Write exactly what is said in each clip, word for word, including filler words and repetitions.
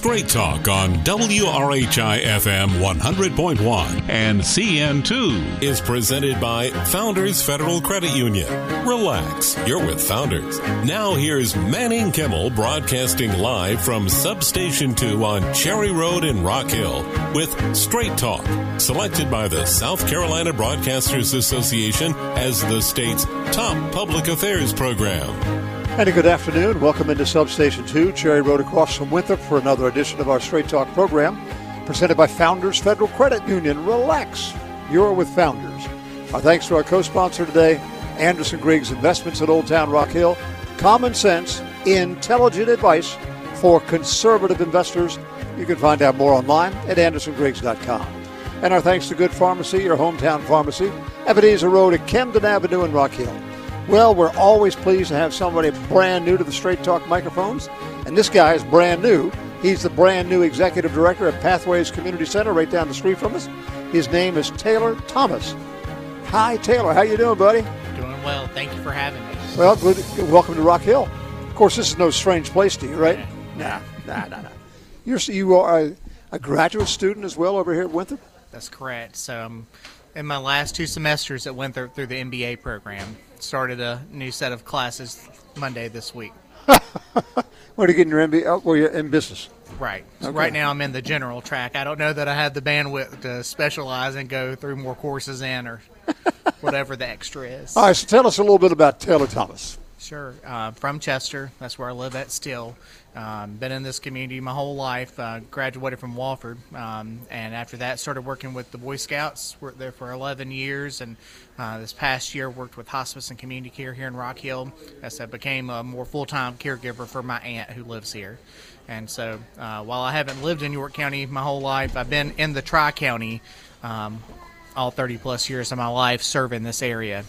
Straight Talk on W R H I F M one hundred point one and C N two is presented by Founders Federal Credit Union. Relax, you're with Founders. Now here's Manning Kimmel broadcasting live from Substation two on Cherry Road in Rock Hill with Straight Talk, selected by the South Carolina Broadcasters Association as the state's top public affairs program. And a good afternoon. Welcome into Substation two, Cherry Road across from Winthrop for another edition of our Straight Talk program presented by Founders Federal Credit Union. Relax, you're with Founders. Our thanks to our co-sponsor today, Anderson Griggs Investments at Old Town Rock Hill. Common sense, intelligent advice for conservative investors. You can find out more online at anderson griggs dot com. And our thanks to Good Pharmacy, your hometown pharmacy, Ebenezer Road at Camden Avenue in Rock Hill. Well, we're always pleased to have somebody brand new to the Straight Talk microphones. And this guy is brand new. He's the brand new executive director at Pathways Community Center right down the street from us. His name is Taylor Thomas. Hi, Taylor. How you doing, buddy? Doing well. Thank you for having me. Well, good. Welcome to Rock Hill. Of course, this is no strange place to you, right? Nah, nah, nah, nah. You're, you are a, a graduate student as well over here at Winthrop? That's correct. So I'm in my last two semesters at Winthrop through the M B A program. Started a new set of classes Monday this week. What are you getting your M B A? Oh, well, you're in business. Right. So Okay. right now I'm in the general track. I don't know that I have the bandwidth to specialize and go through more courses in or whatever the extra is. All right, so tell us a little bit about Taylor Thomas. Sure. Uh, from Chester. That's where I live at still. Um, been in this community my whole life. Uh, graduated from Wofford. Um, and after that, started working with the Boy Scouts. Worked there for eleven years. And uh, this past year, worked with hospice and community care here in Rock Hill. As I became a more full-time caregiver for my aunt who lives here. And so uh, while I haven't lived in York County my whole life, I've been in the Tri-County um, all thirty-plus years of my life serving this area.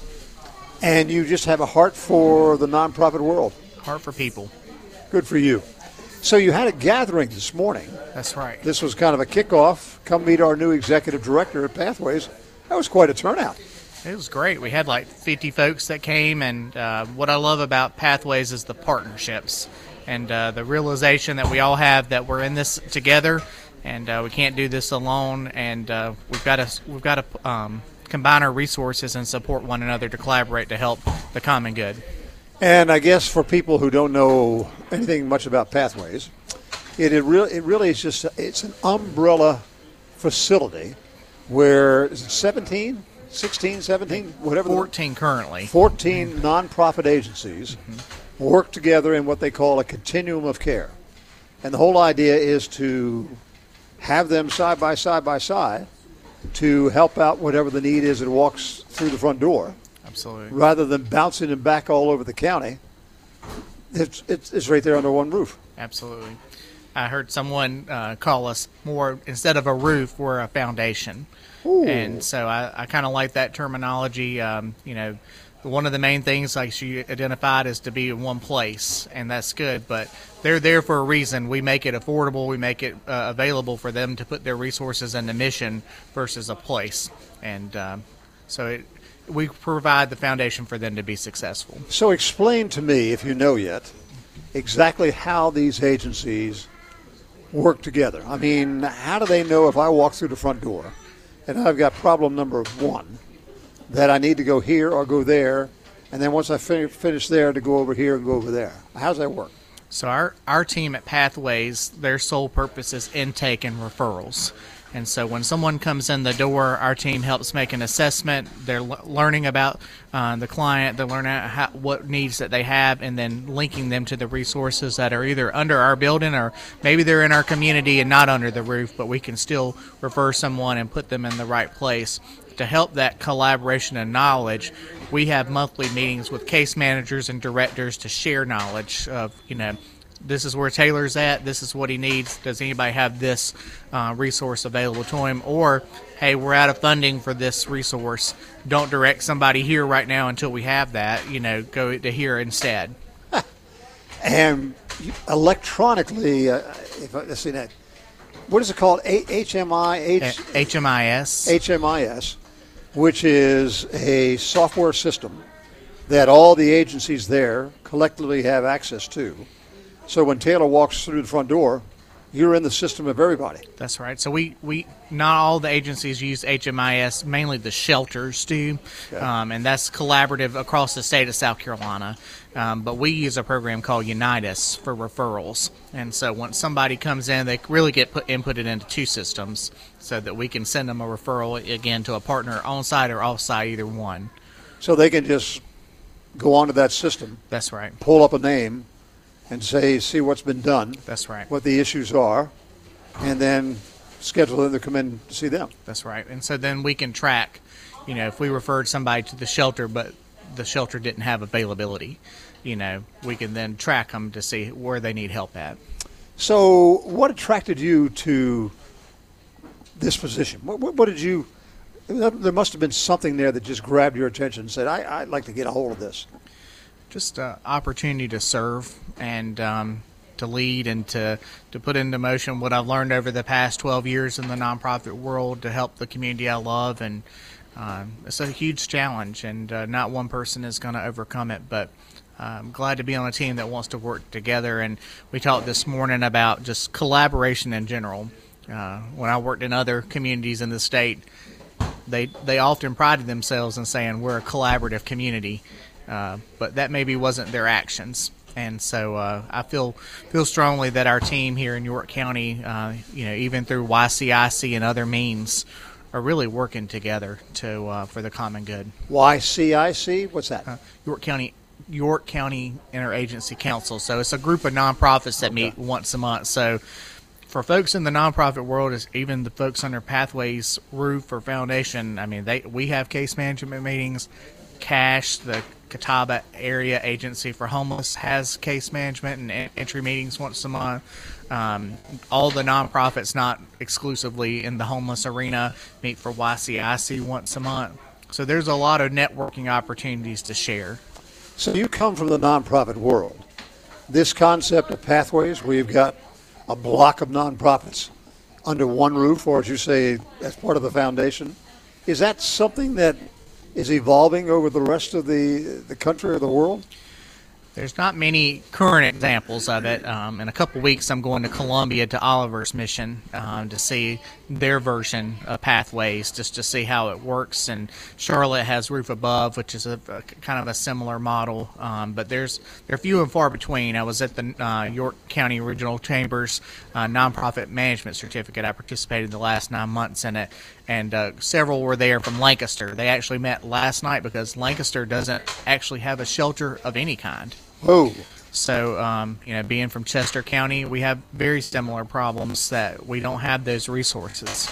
And you just have a heart for the nonprofit world. Heart for people. Good for you. So you had a gathering this morning. That's right. This was kind of a kickoff. Come meet our new executive director at Pathways. That was quite a turnout. It was great. We had like fifty folks that came, and uh, what I love about Pathways is the partnerships and uh, the realization that we all have that we're in this together, and uh, we can't do this alone, and uh, we've got to we've got to um, combine our resources and support one another to collaborate to help the common good. And I guess for people who don't know anything much about Pathways, it, it, really, it really is just, it's an umbrella facility where is it seventeen, sixteen, seventeen, whatever. fourteen currently. fourteen mm-hmm. nonprofit agencies mm-hmm. work together in what they call a continuum of care. And the whole idea is to have them side by side by side to help out whatever the need is that walks through the front door. Absolutely. Rather than bouncing them back all over the county, it's, it's, it's right there under one roof. Absolutely. I heard someone uh, call us more, instead of a roof, we're a foundation. Ooh. And so I, I kind of like that terminology. Um, you know, one of the main things, like she identified, is to be in one place, and that's good. But they're there for a reason. We make it affordable. We make it uh, available for them to put their resources in the mission versus a place. And um, so it, we provide the foundation for them to be successful. So explain to me, if you know yet, exactly how these agencies work together. I mean, how do they know if I walk through the front door and I've got problem number one, that I need to go here or go there, and then once I fin- finish there to go over here and go over there? How does that work? So our, our team at Pathways, their sole purpose is intake and referrals. And so when someone comes in the door, our team helps make an assessment. They're l- learning about uh, the client. They're learning how, what needs that they have, and then linking them to the resources that are either under our building or maybe they're in our community and not under the roof, but we can still refer someone and put them in the right place. To help that collaboration and knowledge, we have monthly meetings with case managers and directors to share knowledge of, you know, this is where Taylor's at, this is what he needs, does anybody have this uh, resource available to him? Or, hey, we're out of funding for this resource, don't direct somebody here right now until we have that, you know, go to here instead. And electronically, uh, if I, let's see that, what is it called? A- H M I? H- H M I S. H M I S, which is a software system that all the agencies there collectively have access to. So when Taylor walks through the front door, you're in the system of everybody. That's right. So we, we not all the agencies use H M I S, mainly the shelters do, Okay. um, and that's collaborative across the state of South Carolina. Um, but we use a program called Unitas for referrals. And so once somebody comes in, they really get put inputted into two systems so that we can send them a referral, again, to a partner on-site or off-site, either one. So they can just go onto that system, That's right. pull up a name, and say, see what's been done, That's right. what the issues are, and then schedule them to come in to see them. That's right. And so then we can track, you know, if we referred somebody to the shelter, but the shelter didn't have availability, you know, we can then track them to see where they need help at. So what attracted you to this position? What, what, what did you, there must have been something there that just grabbed your attention and said, I, I'd like to get a hold of this. Just an opportunity to serve and um, to lead and to, to put into motion what I've learned over the past twelve years in the nonprofit world to help the community I love. And um, it's a huge challenge, and uh, not one person is going to overcome it. But I'm glad to be on a team that wants to work together. And we talked this morning about just collaboration in general. Uh, when I worked in other communities in the state, they they often prided themselves in saying we're a collaborative community. Uh, but that maybe wasn't their actions, and so uh, I feel feel strongly that our team here in York County, uh, you know, even through Y C I C and other means, are really working together to uh, for the common good. Y C I C? What's that? Uh, York County York County Interagency Council. So it's a group of nonprofits that Okay. meet once a month. So for folks in the nonprofit world, is even the folks under Pathways roof or foundation, I mean, they we have case management meetings. CASH, the Catawba Area Agency for Homeless, has case management and en- entry meetings once a month. Um, all the nonprofits, not exclusively in the homeless arena, meet for Y C I C once a month. So there's a lot of networking opportunities to share. So you come from the nonprofit world. This concept of Pathways, where you've got a block of nonprofits under one roof, or as you say, as part of the foundation, is that something that is evolving over the rest of the the country or the world? There's not many current examples of it. Um, in a couple weeks, I'm going to Columbia to Oliver's Mission um, to see their version of Pathways, just to see how it works. And Charlotte has Roof Above, which is a, a kind of a similar model, um, but there's they're few and far between. I was at the uh, York County Regional Chambers uh, Nonprofit Management Certificate. I participated the last nine months in it, and uh, several were there from Lancaster. They actually met last night because Lancaster doesn't actually have a shelter of any kind. Oh, So, um, you know, being from Chester County, we have very similar problems that we don't have those resources.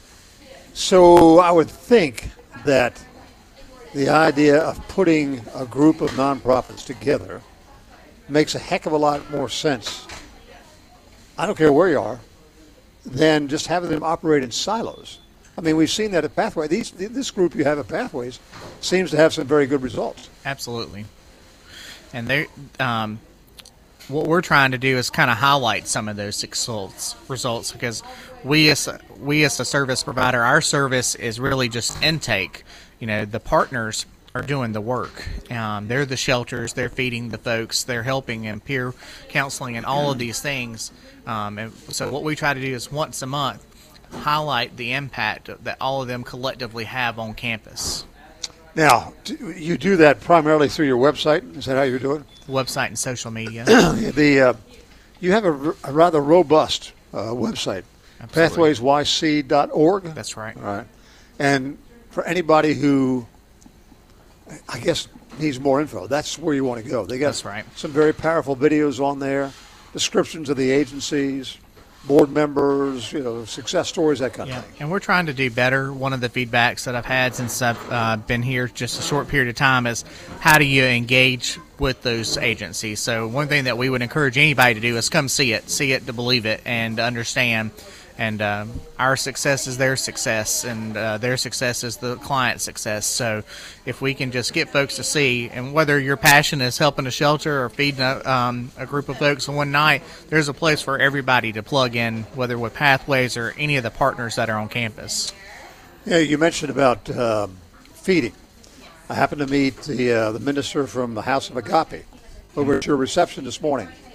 so I would think that the idea of putting a group of nonprofits together makes a heck of a lot more sense. I don't care where you are, than just having them operate in silos. I mean, we've seen that at Pathways. These, this group you have at Pathways seems to have some very good results. Absolutely. And they, um, what we're trying to do is kind of highlight some of those results, results because we as a, we as a service provider, our service is really just intake. You know, the partners are doing the work. Um, they're the shelters. They're feeding the folks. They're helping and peer counseling and all of these things. Um, and so what we try to do is once a month highlight the impact that all of them collectively have on campus. Now, do you do that primarily through your website? Is that how you do it? Website and social media. the uh, you have a, a rather robust uh, website, Absolutely. pathways y c dot org. That's right. All right. And for anybody who, I guess, needs more info, that's where you want to go. They got That's right. some very powerful videos on there, descriptions of the agencies, board members, you know, success stories, that kind Yeah, of thing. and we're trying to do better. One of the feedbacks that I've had since I've uh, been here just a short period of time is how do you engage with those agencies? So one thing that we would encourage anybody to do is come see it, see it to believe it, and understand. And uh, our success is their success, and uh, their success is the client's success. So if we can just get folks to see, and whether your passion is helping a shelter or feeding a, um, a group of folks in one night, there's a place for everybody to plug in, whether with Pathways or any of the partners that are on campus. Yeah, you mentioned about um, feeding. I happened to meet the uh, the minister from the House of Agape over at your reception this morning.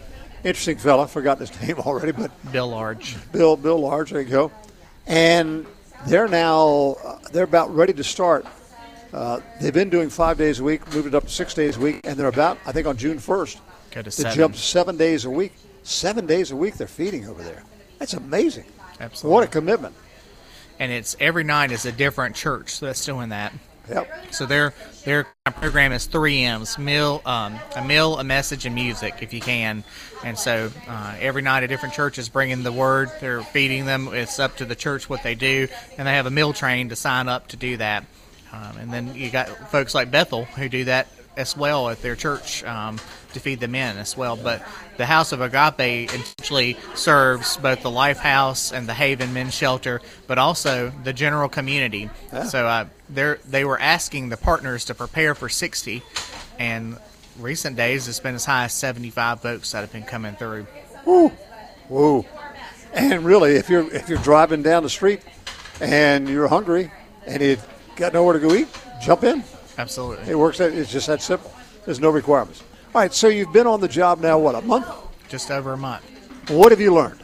Interesting fella. Forgotten his name already, but Bill Large. Bill Bill Large. There you go. And they're now uh, they're about ready to start. Uh, they've been doing five days a week, moved it up to six days a week, and they're about, I think, on June first, Go to to seven. jump seven days a week. Seven days a week they're feeding over there. That's amazing. Absolutely. What a commitment. And it's every night is a different church that's doing that. Yep. So their their program is three M's: meal, um, a meal, a message, and music, if you can. And so uh, every night a different church is bringing the word. They're feeding them. It's up to the church what they do, and they have a meal train to sign up to do that. Um, and then you got folks like Bethel who do that as well at their church um, to feed the men as well. But the House of Agape intentionally serves both the Life House and the Haven Men's Shelter, but also the general community. Yeah. So uh, they they were asking the partners to prepare for sixty, and recent days it's been as high as seventy-five folks that have been coming through. Woo. Woo. And really, if you're if you're driving down the street and you're hungry and you got nowhere to go eat, jump in. Absolutely. It works. It's just that simple. There's no requirements. All right, so you've been on the job now, what, a month? Just over a month. What have you learned?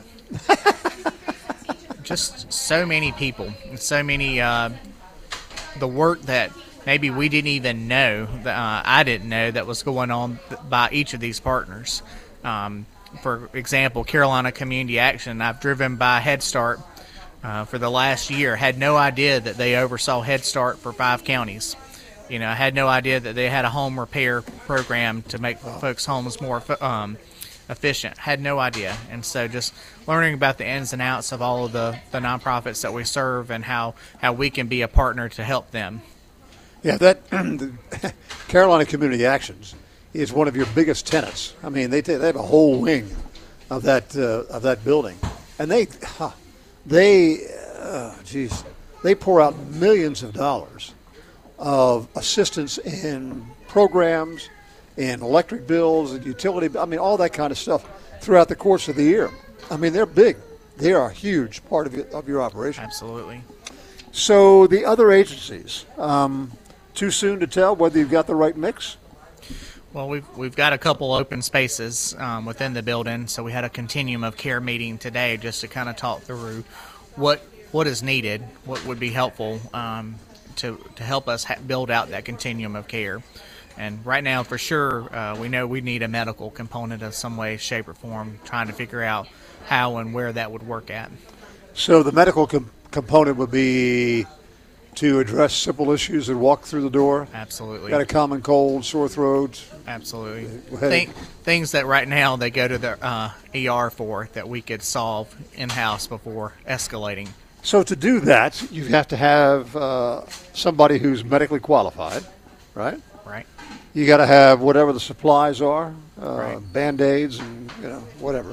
Just so many people, and so many, uh, the work that maybe we didn't even know, that uh, I didn't know that was going on by each of these partners. Um, for example, Carolina Community Action, I've driven by Head Start uh, for the last year, had no idea that they oversaw Head Start for five counties. You know, I had no idea that they had a home repair program to make folks' homes more um, efficient. Had no idea. And so just learning about the ins and outs of all of the, the nonprofits that we serve and how, how we can be a partner to help them. Yeah, that the Carolina Community Actions is one of your biggest tenants. I mean, they, they have a whole wing of that uh, of that building. And they, huh, they, uh, geez, they pour out millions of dollars of assistance in programs, in electric bills, and utility, I mean, all that kind of stuff throughout the course of the year. I mean, they're big. They are a huge part of, your, of your operation. Absolutely. So the other agencies, um, too soon to tell whether you've got the right mix? Well, we've we've got a couple open spaces um, within the building, so we had a continuum of care meeting today just to kind of talk through what what is needed, what would be helpful um, to to help us ha- build out that continuum of care. And right now, for sure, uh, we know we need a medical component of some way, shape, or form, trying to figure out how and where that would work at. So the medical com- component would be to address simple issues and walk through the door? Absolutely. Got a common cold, sore throat? Absolutely. Headache. Think, things that right now they go to the uh, E R for that we could solve in-house before escalating. So to do that, you have to have uh, somebody who's medically qualified, right? Right. You got to have whatever the supplies are, uh, Right. Band-Aids and you know whatever.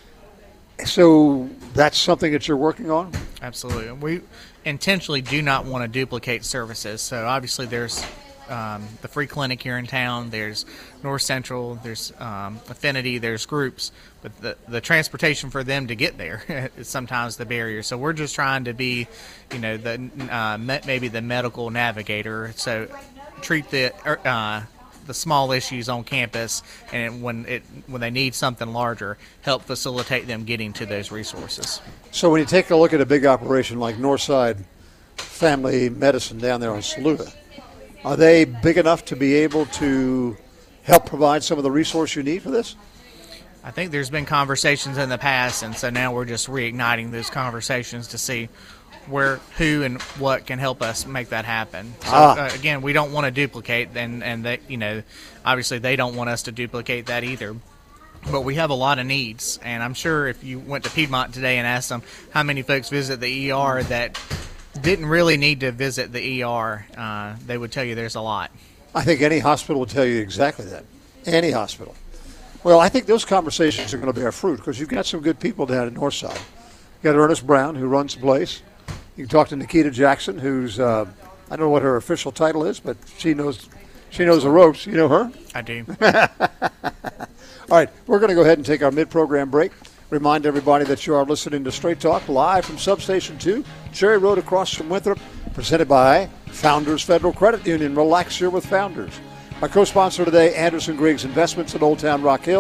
So that's something that you're working on? Absolutely. We intentionally do not want to duplicate services. So obviously there's um, the free clinic here in town, there's North Central, there's um, Affinity, there's groups, but the, the transportation for them to get there is sometimes the barrier. So we're just trying to be, you know, the uh, me- maybe the medical navigator. So treat the uh, the small issues on campus, and when it when they need something larger, help facilitate them getting to those resources. So when you take a look at a big operation like Northside Family Medicine down there on Saluda, are they big enough to be able to help provide some of the resource you need for this? I think there's been conversations in the past, and so now we're just reigniting those conversations to see where, who, and what can help us make that happen. So Ah. uh, again, we don't want to duplicate, and and they, you know, obviously they don't want us to duplicate that either. But we have a lot of needs, and I'm sure if you went to Piedmont today and asked them how many folks visit the E R that didn't really need to visit the E R, uh, they would tell you there's a lot. I think any hospital will tell you exactly that. Any hospital. Well, I think those conversations are going to bear fruit because you've got some good people down at Northside. You've got Ernest Brown, who runs the place. You can talk to Nikita Jackson, who's, uh, I don't know what her official title is, but she knows she knows the ropes. You know her? I do. All right, we're going to go ahead and take our mid-program break. Remind everybody that you are listening to Straight Talk live from Substation two, Cherry Road across from Winthrop, presented by Founders Federal Credit Union. Relax here with Founders. Our co-sponsor today, Anderson Griggs Investments in Old Town Rock Hill.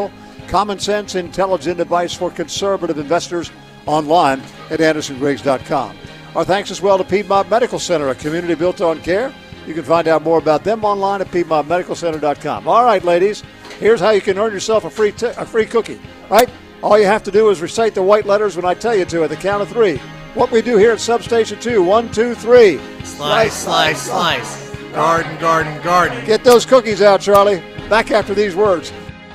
Common sense, intelligent advice for conservative investors online at anderson griggs dot com. Our thanks as well to Piedmont Medical Center, a community built on care. You can find out more about them online at piedmont medical center dot com. All right, ladies, here's how you can earn yourself a free t- a free cookie, right? All you have to do is recite the white letters when I tell you to at the count of three. What we do here at Substation two, one, two, three. Slice, slice, slice. slice. Garden, garden, garden. Get those cookies out, Charlie. Back after these words.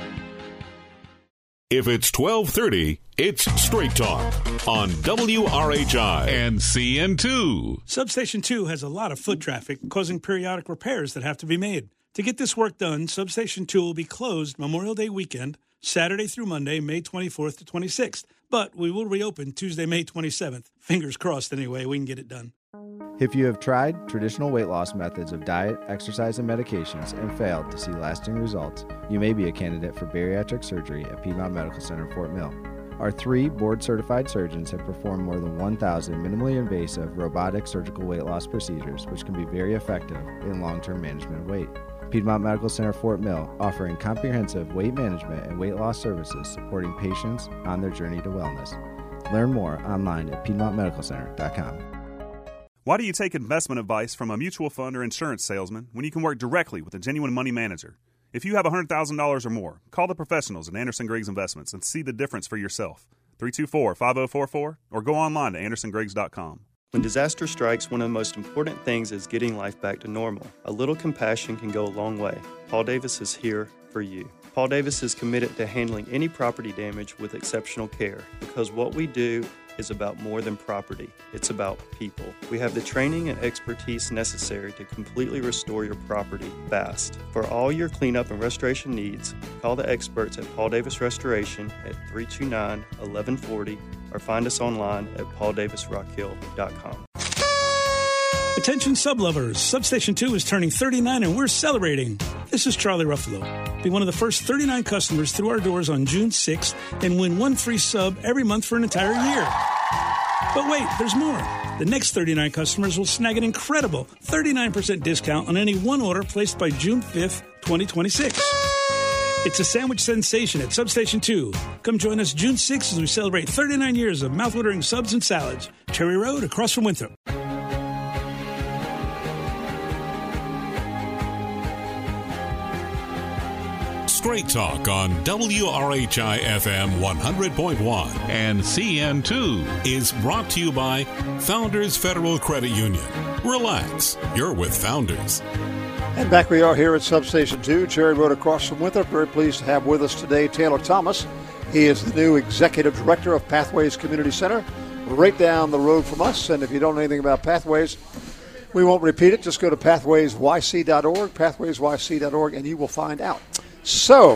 If it's twelve thirty, it's Straight Talk on W R H I and C N two. Substation two has a lot of foot traffic, causing periodic repairs that have to be made. To get this work done, Substation two will be closed Memorial Day weekend, Saturday through Monday, May twenty-fourth to twenty-sixth. But we will reopen Tuesday, May twenty-seventh. Fingers crossed anyway, we can get it done. If you have tried traditional weight loss methods of diet, exercise, and medications and failed to see lasting results, you may be a candidate for bariatric surgery at Piedmont Medical Center, Fort Mill. Our three board-certified surgeons have performed more than one thousand minimally invasive robotic surgical weight loss procedures, which can be very effective in long-term management of weight. Piedmont Medical Center, Fort Mill, offering comprehensive weight management and weight loss services supporting patients on their journey to wellness. Learn more online at piedmont medical center dot com. Why do you take investment advice from a mutual fund or insurance salesman when you can work directly with a genuine money manager? If you have one hundred thousand dollars or more, call the professionals at Anderson Griggs Investments and see the difference for yourself. three two four, five zero four four or go online to anderson griggs dot com. When disaster strikes, one of the most important things is getting life back to normal. A little compassion can go a long way. Paul Davis is here for you. Paul Davis is committed to handling any property damage with exceptional care because what we do is about more than property. It's about people. We have the training and expertise necessary to completely restore your property fast. For all your cleanup and restoration needs, call the experts at Paul Davis Restoration at three two nine, one one four zero or find us online at paul davis rock hill dot com. Attention sublovers, Substation two is turning thirty-nine and we're celebrating. This is Charlie Ruffalo. Be one of the first thirty-nine customers through our doors on June sixth and win one free sub every month for an entire year. But wait, there's more. The next thirty-nine customers will snag an incredible thirty-nine percent discount on any one order placed by June fifth, twenty twenty-six. It's a sandwich sensation at Substation two. Come join us June sixth as we celebrate thirty-nine years of mouthwatering subs and salads. Cherry Road, across from Winthrop. Straight Talk on W R H I F M one hundred point one and C N two is brought to you by Founders Federal Credit Union. Relax, you're with Founders. And back we are here at Substation two, Cherry Road across from Winthrop. Very pleased to have with us today Taylor Thomas. He is the new Executive Director of Pathways Community Center, right down the road from us. And if you don't know anything about Pathways, we won't repeat it. Just go to pathways y c dot org, pathways y c dot org, and you will find out. So,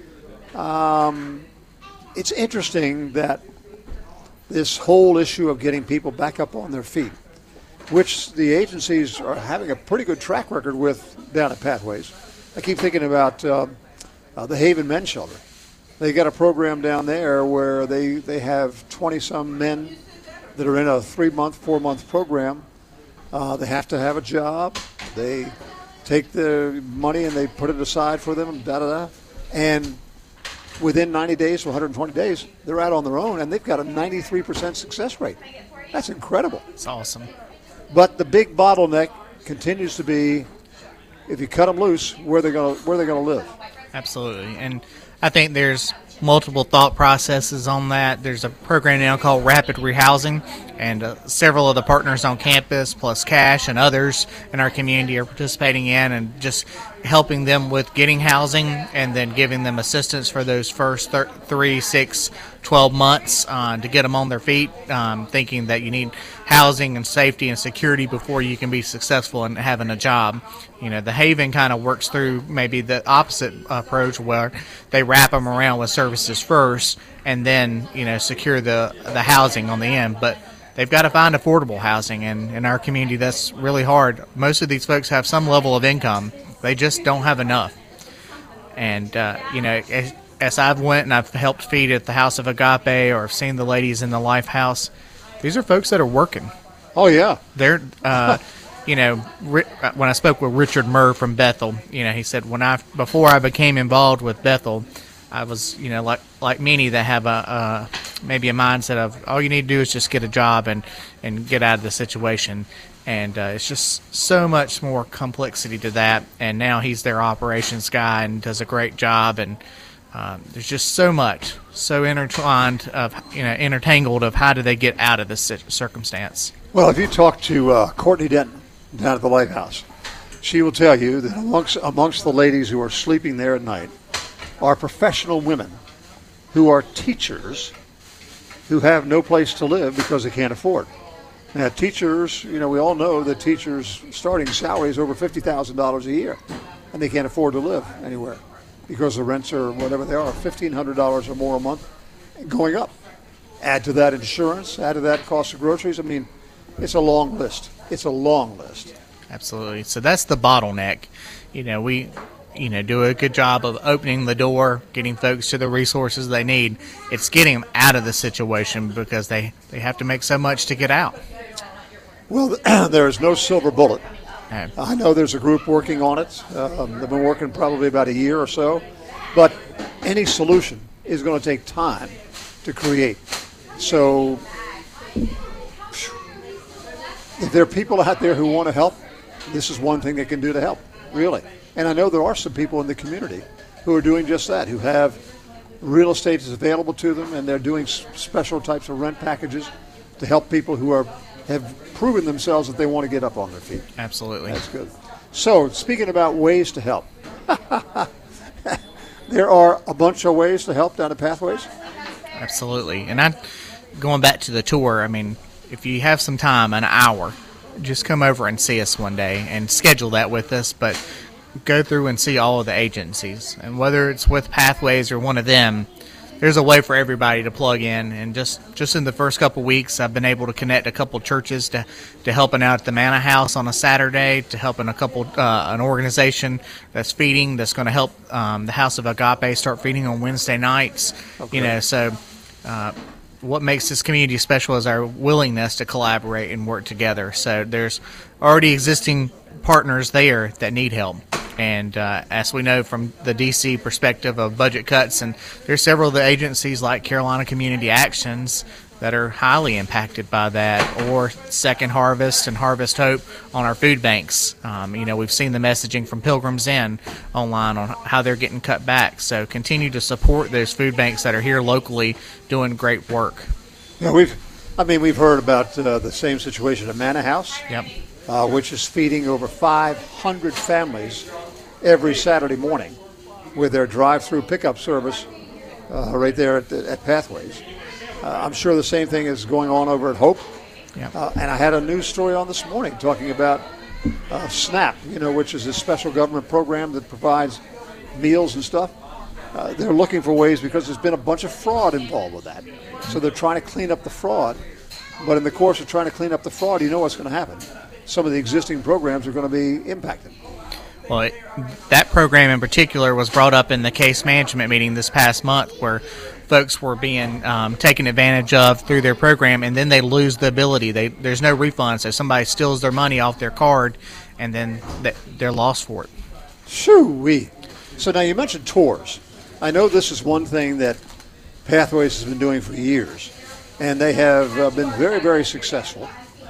um, it's interesting that this whole issue of getting people back up on their feet, which the agencies are having a pretty good track record with down at Pathways. I keep thinking about uh, uh, the Haven Men's Shelter. They got a program down there where they, they have twenty-some men that are in a three-month, four-month program. Uh, they have to have a job. They take the money and they put it aside for them, da da da. And within ninety days to one hundred twenty days, they're out on their own, and they've got a ninety-three percent success rate. That's incredible. It's awesome. But the big bottleneck continues to be, if you cut them loose, where they're going to where they're going to live. Absolutely, and I think there's multiple thought processes on that. There's a program now called Rapid Rehousing, and uh, several of the partners on campus, plus Cash and others in our community, are participating in and just helping them with getting housing and then giving them assistance for those first thir- three, six, twelve months uh, to get them on their feet, um, thinking that you need housing and safety and security before you can be successful in having a job. You know, the Haven kind of works through maybe the opposite approach where they wrap them around with services first and then, you know, secure the, the housing on the end. But they've got to find affordable housing, and in our community that's really hard. Most of these folks have some level of income. They just don't have enough. And, uh, you know, as, as I've went and I've helped feed at the House of Agape or I've seen the ladies in the Life House, these are folks that are working. Oh, yeah. They're, uh, you know, when I spoke with Richard Murr from Bethel, you know, he said, when I before I became involved with Bethel, I was, you know, like like many that have a, a maybe a mindset of all you need to do is just get a job and, and get out of the situation. And uh, it's just so much more complexity to that. And now he's their operations guy and does a great job. And um, there's just so much, so intertwined of, you know, intertangled of how do they get out of this circumstance. Well, if you talk to uh, Courtney Denton down at the Lighthouse, she will tell you that amongst amongst the ladies who are sleeping there at night are professional women who are teachers who have no place to live because they can't afford. Now, teachers, you know, we all know that teachers' starting salary is over fifty thousand dollars a year, and they can't afford to live anywhere because the rents are, whatever they are, fifteen hundred dollars or more a month, going up. Add to that insurance, add to that cost of groceries. I mean, it's a long list. It's a long list. Absolutely. So that's the bottleneck. You know, we... you know, do a good job of opening the door, getting folks to the resources they need. It's getting them out of the situation because they, they have to make so much to get out. Well, there is no silver bullet. Okay. I know there's a group working on it. Um, they've been working probably about a year or so. But any solution is going to take time to create. So if there are people out there who want to help, this is one thing they can do to help, really. And I know there are some people in the community who are doing just that, who have real estate is available to them, and they're doing special types of rent packages to help people who are have proven themselves that they want to get up on their feet. Absolutely. That's good. So, speaking about ways to help, there are a bunch of ways to help down at Pathways. Absolutely. And I, going back to the tour, I mean, if you have some time, an hour, just come over and see us one day and schedule that with us. But go through and see all of the agencies, and whether it's with Pathways or one of them, there's a way for everybody to plug in. And just, just in the first couple weeks, I've been able to connect a couple churches to, to helping out at the Manna House on a Saturday, to helping a couple uh, an organization that's feeding, that's going to help um, the House of Agape start feeding on Wednesday nights. Okay. You know, so uh, what makes this community special is our willingness to collaborate and work together. So there's already existing partners there that need help. And uh, as we know from the D C perspective of budget cuts, and there's several of the agencies like Carolina Community Actions that are highly impacted by that, or Second Harvest and Harvest Hope on our food banks. Um, you know, we've seen the messaging from Pilgrims Inn online on how they're getting cut back. So continue to support those food banks that are here locally doing great work. Yeah, we've, I mean, we've heard about uh, the same situation at Manna House. Yep. Uh, which is feeding over five hundred families every Saturday morning with their drive-through pickup service uh, right there at, at Pathways. Uh, I'm sure the same thing is going on over at Hope. Yep. Uh, and I had a news story on this morning talking about uh, SNAP, you know, which is a special government program that provides meals and stuff. Uh, they're looking for ways because there's been a bunch of fraud involved with that. So they're trying to clean up the fraud. But in the course of trying to clean up the fraud, you know what's going to happen. Some of the existing programs are going to be impacted. Well, it, that program in particular was brought up in the case management meeting this past month, where folks were being um, taken advantage of through their program, and then they lose the ability. They, there's no refund, so somebody steals their money off their card, and then they, they're lost for it. Shoo-wee. So now you mentioned tours. I know this is one thing that Pathways has been doing for years, and they have uh, been very, very successful.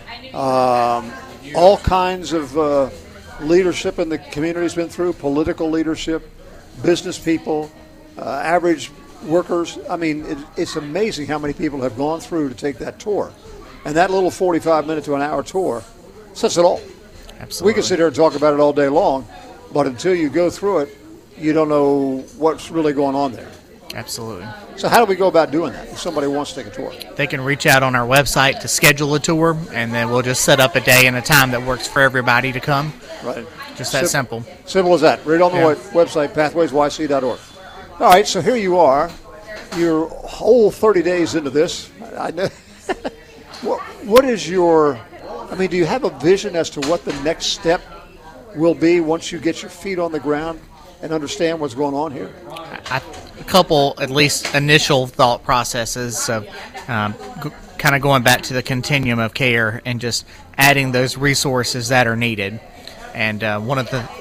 Um, all kinds of uh, leadership in the community has been through, political leadership, business people, uh, average workers. I mean, it, it's amazing how many people have gone through to take that tour. And that little forty-five minute to an hour tour says it all. Absolutely. We can sit here and talk about it all day long, but until you go through it, you don't know what's really going on there. Absolutely. So how do we go about doing that if somebody wants to take a tour? They can reach out on our website to schedule a tour, and then we'll just set up a day and a time that works for everybody to come. Right. Just that Sim- simple. Simple as that. Right on the Yeah. website, pathways y c dot org. All right, so here you are. You're whole thirty days into this. I know. what, what is your, I mean, do you have a vision as to what the next step will be once you get your feet on the ground and understand what's going on here? I, a couple, at least, initial thought processes of um, g- kind of going back to the continuum of care and just adding those resources that are needed. And uh, one of the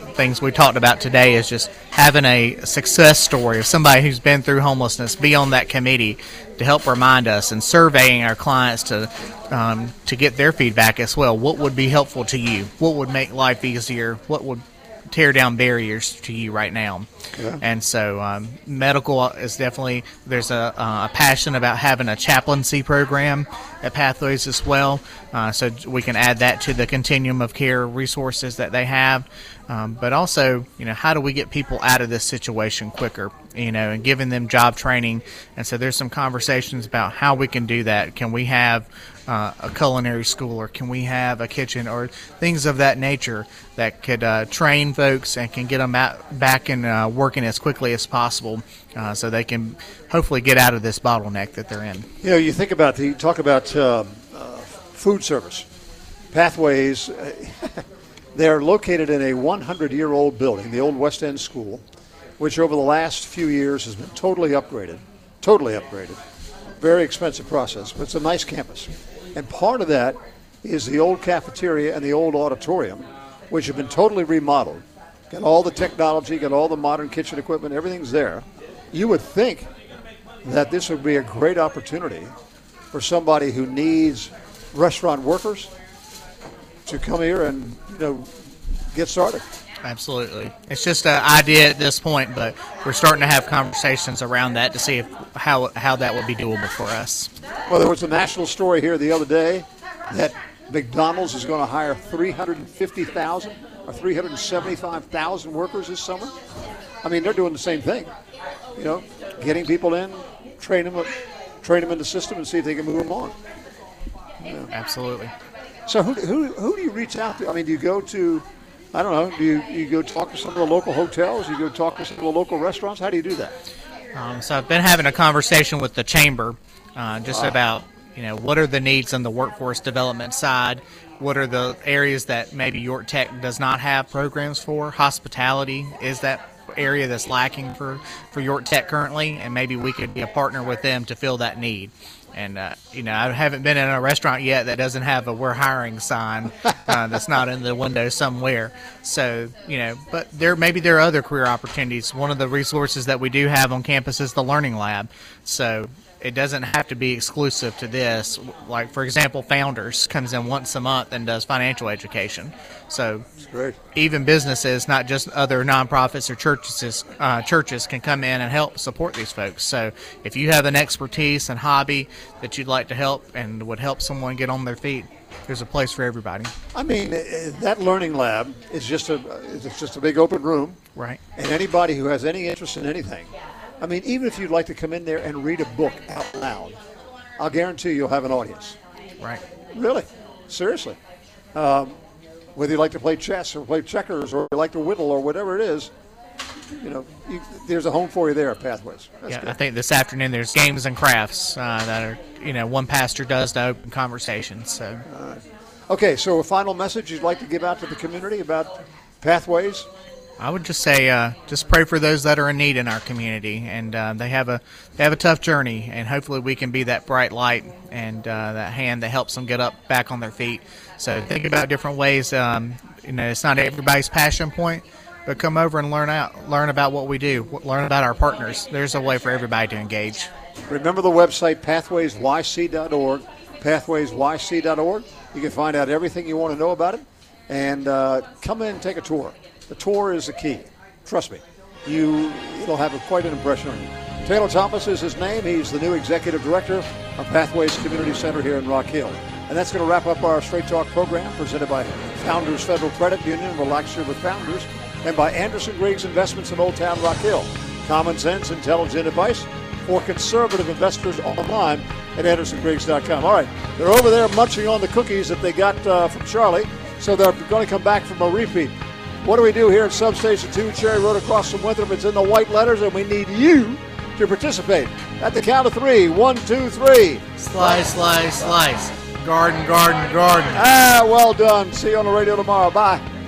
things we talked about today is just having a success story of somebody who's been through homelessness be on that committee to help remind us, and surveying our clients to um, to get their feedback as well. What would be helpful to you? What would make life easier? What would tear down barriers to you right now? Yeah. And so um, medical is definitely, there's a, uh, a passion about having a chaplaincy program at Pathways as well, uh, so we can add that to the continuum of care resources that they have. Um, but also, you know, how do we get people out of this situation quicker, you know, and giving them job training. And so there's some conversations about how we can do that. Can we have uh, a culinary school, or can we have a kitchen, or things of that nature that could uh, train folks and can get them out, back and uh, working as quickly as possible, uh, so they can hopefully get out of this bottleneck that they're in. You know, you think about the, you talk about uh, uh, food service. Pathways, uh, they're located in a one hundred year old building, the old West End School, which over the last few years has been totally upgraded, totally upgraded. Very expensive process, but it's a nice campus. And part of that is the old cafeteria and the old auditorium, which have been totally remodeled. Got all the technology, got all the modern kitchen equipment, everything's there. You would think that this would be a great opportunity for somebody who needs restaurant workers to come here and, you know, get started. Absolutely. It's just an idea at this point, but we're starting to have conversations around that to see if, how how that would be doable for us. Well, there was a national story here the other day that McDonald's is going to hire three hundred fifty thousand or three hundred seventy-five thousand workers this summer. I mean, they're doing the same thing. You know, getting people in, train them, train them in the system, and see if they can move them on. You know. Absolutely. So who, who who do you reach out to? I mean, do you go to, I don't know, do you, you go talk to some of the local hotels? Do you go talk to some of the local restaurants? How do you do that? Um, so I've been having a conversation with the chamber uh, just wow. about, you know, what are the needs on the workforce development side? What are the areas that maybe York Tech does not have programs for? Hospitality is that area that's lacking for, for York Tech currently, and maybe we could be a partner with them to fill that need. And, uh, you know, I haven't been in a restaurant yet that doesn't have a "we're hiring" sign uh, that's not in the window somewhere. So, you know, but there maybe there are other career opportunities. One of the resources that we do have on campus is the Learning Lab. So it doesn't have to be exclusive to this. Like, for example, Founders comes in once a month and does financial education. So great. Even businesses, not just other nonprofits or churches, uh, churches can come in and help support these folks. So if you have an expertise and hobby that you'd like to help and would help someone get on their feet, there's a place for everybody. I mean, that Learning Lab is just a it's just a big open room. Right. And anybody who has any interest in anything, I mean, even if you'd like to come in there and read a book out loud, I'll guarantee you'll have an audience. Right. Really. Seriously. Um, whether you like to play chess or play checkers or you like to whittle or whatever it is, you know, you, there's a home for you there at Pathways. That's yeah, good. I think this afternoon there's games and crafts uh, that are, you know, one pastor does to open conversations. So. All right. Okay, so a final message you'd like to give out to the community about Pathways? I would just say, uh, just pray for those that are in need in our community, and uh, they have a they have a tough journey, and hopefully we can be that bright light and uh, that hand that helps them get up back on their feet. So think about different ways. Um, you know, it's not everybody's passion point, but come over and learn out, learn about what we do, learn about our partners. There's a way for everybody to engage. Remember the website pathways y c dot org, pathways y c dot org. You can find out everything you want to know about it, and uh, come in and take a tour. The tour is the key. Trust me. You, it'll have a, quite an impression on you. Taylor Thomas is his name. He's the new executive director of Pathways Community Center here in Rock Hill. And that's going to wrap up our Straight Talk program presented by Founders Federal Credit Union, Relax Your with Founders, and by Anderson Griggs Investments in Old Town Rock Hill. Common sense, intelligent advice for conservative investors online at anderson griggs dot com. All right, they're over there munching on the cookies that they got uh, from Charlie, so they're going to come back from a repeat. What do we do here at Substation two, Cherry Road across from Winthrop? It's in the white letters, and we need you to participate. At the count of three, one, two, three. Slice, slice, slice. Garden, garden, garden. Ah, well done. See you on the radio tomorrow. Bye.